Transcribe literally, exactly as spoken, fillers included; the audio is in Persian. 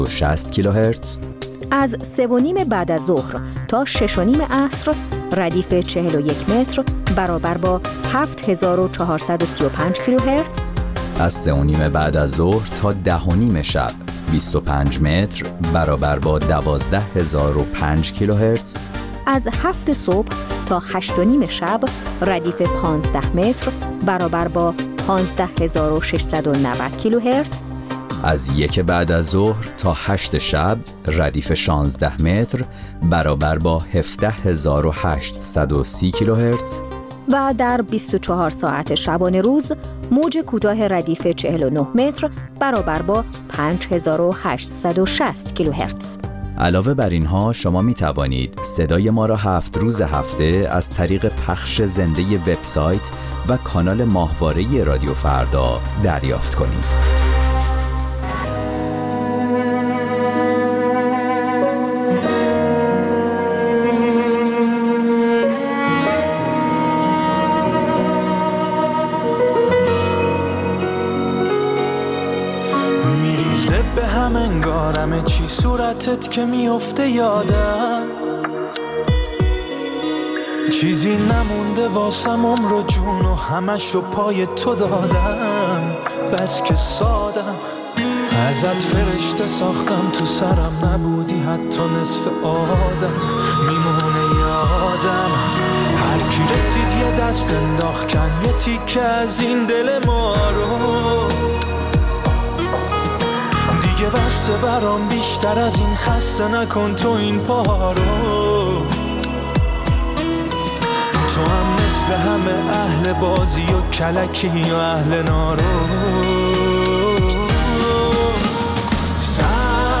شصت کیلوهرتز. از سه و نیم بعد از ظهر تا شش و نیم عصر ردیف چهل و یک متر برابر با هفت هزار و چهارصد و سی و پنج کیلوهرتز. از سه و نیم بعد از ظهر تا ده و نیم شب بیست و پنج متر برابر با دوازده هزار و پنج کیلوهرتز. از هفت صبح تا هشت و نیم شب ردیف پانزده متر برابر با پانزده هزار و ششصد و نود کیلوهرتز. از یک بعد از ظهر تا هشت شب ردیف شانزده متر برابر با هفده هزار و هشتصد و سی کیلوهرتز. و در بیست و چهار ساعت شبانه روز موج کوتاه ردیف چهل و نه متر برابر با پنج هزار و هشتصد و شصت کیلوهرتز. علاوه بر اینها شما می توانید صدای ما را هفت روز هفته از طریق پخش زنده وبسایت و کانال ماهواره رادیو فردا دریافت کنید. میریزه به هم انگارمه چی صورتت که میفته یادم، چیزی نمونده واسم عمر و جون و همشو پای تو دادم. بس که سادم ازت فرشته ساختم، تو سرم نبودی حتی نصف آدم. میمونه یادم هر کی رسید یه دست انداخت کن یه تیکه از این دل ما رو. دیگه بسته برام بیشتر از این خسته نکن تو این پا رو. تو هم مثل همه اهل بازی و کلکی و اهل نارو.